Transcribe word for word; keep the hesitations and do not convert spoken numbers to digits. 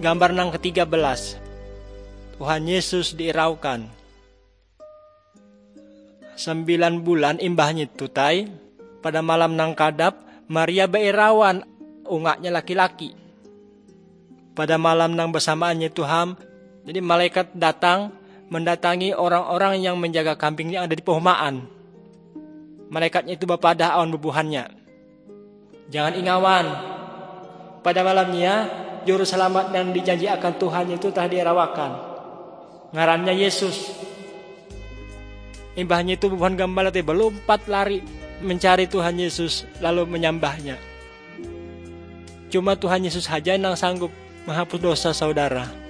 Gambar nang ketiga belas. Tuhan Yesus diiraukan. Sembilan bulan imbahnya tutai. Pada malam nang kadap, Maria beirawan, ungaknya laki-laki. Pada malam nang bersamaannya Tuhan, jadi malaikat datang mendatangi orang-orang yang menjaga kambing yang ada di perumahan. Malaikatnya itu bapadah awan bebuhannya. Jangan ingawan, pada malamnya juru selamat yang dijanji akan Tuhan itu telah diirawakan. Ngarannya Yesus. Imbahnya itu bebuhan gembala teh berlompat lari mencari Tuhan Yesus lalu menyembahnya. Cuma Tuhan Yesus saja yang sanggup menghapus dosa saudara.